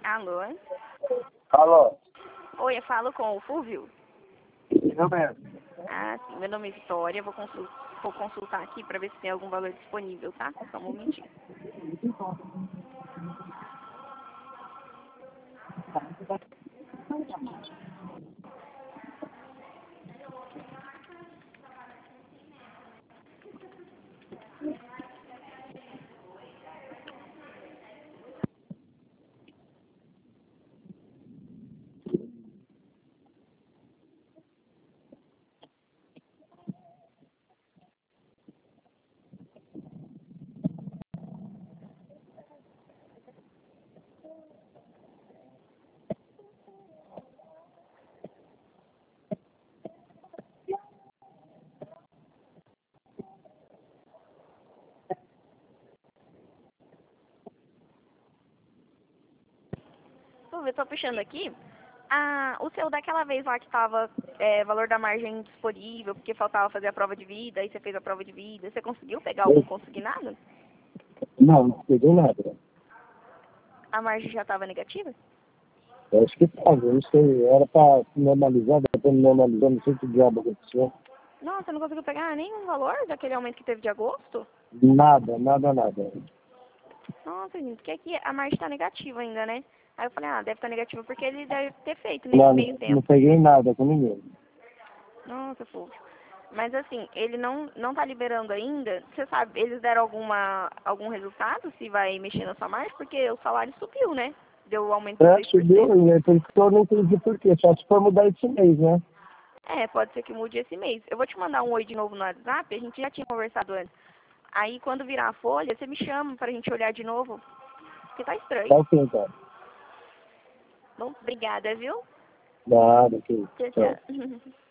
Alô? Alô? Oi, eu falo com o Fúvio? Eu mesmo. Ah, sim. Meu nome é Vitória. Vou consultar aqui para ver se tem algum valor disponível, tá? Só um momentinho. Fúvio, eu tô puxando aqui. Ah, o seu daquela vez lá que tava valor da margem disponível, porque faltava fazer a prova de vida, aí você fez a prova de vida. Você conseguiu pegar algum consignado? Não peguei nada. A margem já estava negativa? Eu acho que tava, eu não sei. Era pra normalizar, depois não normalizou, não sei o que diabo aconteceu. Nossa, você não conseguiu pegar nenhum valor daquele aumento que teve de agosto? Nada, nada, nada. Nossa, gente, porque aqui a margem tá negativa ainda, né? Aí eu falei, deve estar negativa porque ele deve ter feito nesse Não, meio não tempo. peguei nada com ninguém. Nossa, Fulvio. Mas assim, ele não tá liberando ainda. Você sabe, eles deram algum resultado se vai mexer na sua margem? Porque o salário subiu, né? Deu um aumento de Subiu, 6%. e por isso que eu não entendi por quê. Só se for mudar esse mês, né? É, pode ser que mude esse mês. Eu vou te mandar um oi de novo no WhatsApp, a gente já tinha conversado antes. Aí quando virar a folha, você me chama pra gente olhar de novo, porque tá estranho. Tá ok, então. Bom, obrigada, viu? Nada, ok. Tchau, Tchau. tchau.